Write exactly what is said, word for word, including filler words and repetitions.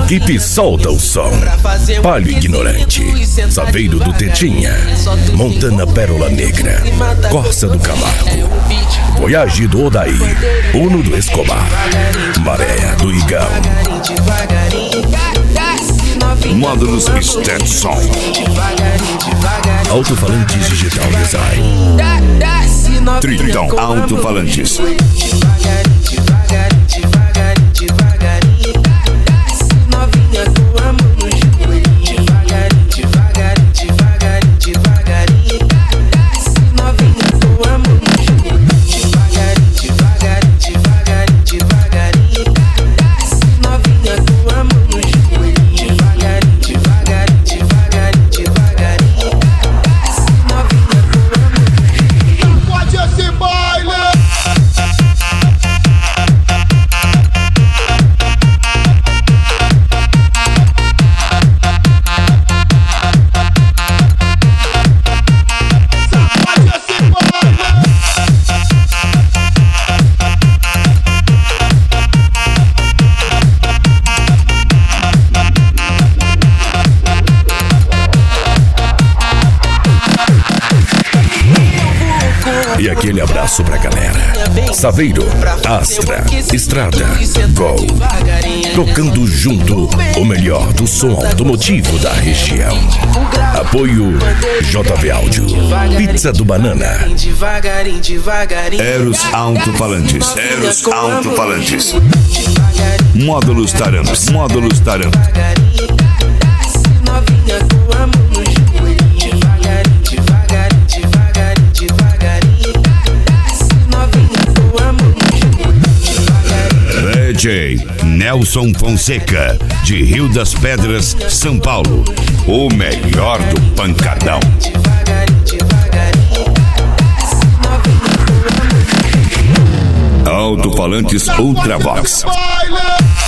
equipe solta o som. Palio Ignorante, Saveiro do Tetinha, Montana Pérola Negra, Corsa do Camargo, Voyage do Odaí, Uno do Escobar, Maré do Igão, Módulos Stetson, Alto-falantes Digital Design, Tritão Alto-falantes, e aquele abraço pra galera. Saveiro, Astra, Estrada, Gol, tocando junto o melhor do som automotivo da região. Apoio J V Áudio, Pizza do Banana, Eros Alto-falantes, Eros Alto-falantes, Módulos Taramps, Módulos Taramps, D J Nelson Fonseca, de Rio das Pedras, São Paulo, o melhor do pancadão. Alto-falantes Ultravox.